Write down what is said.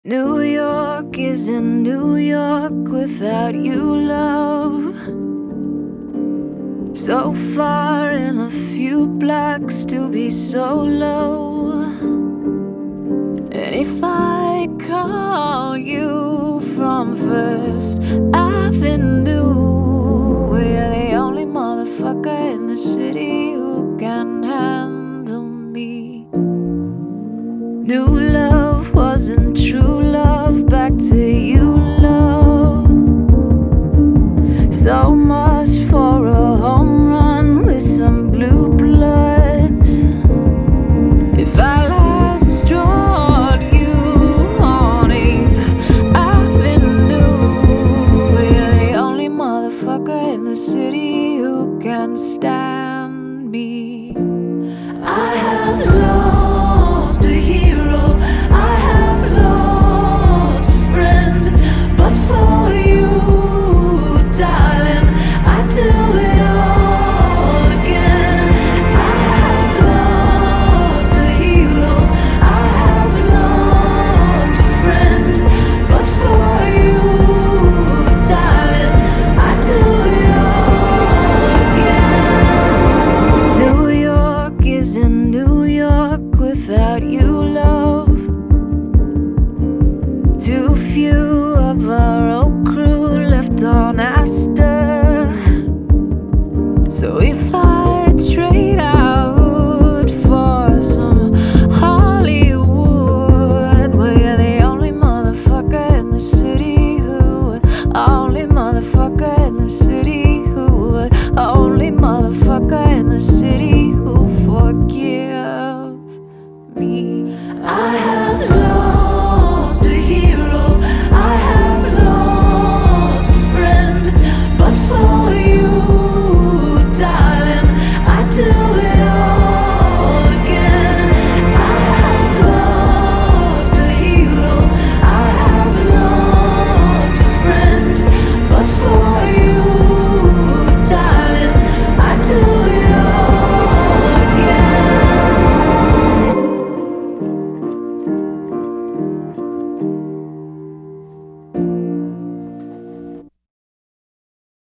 New York isn't New York without you, love. So far in a few blocks to be so low. And if I call you from First Avenue, we're the only motherfucker in the city who can handle me. New love wasn't true love, back to you, love. So much for a home run with some blue bloods. If I last drawed you on 8th Avenue, we're the only motherfucker in the city who can stand me. I have lost a hero, I have lost a friend, but for you, darling, I do it all again. I have lost a hero, I have lost a friend, but for you, darling, I do it all again. New York isn't New York without you, love. Too few of our old crew left on Astor. So if I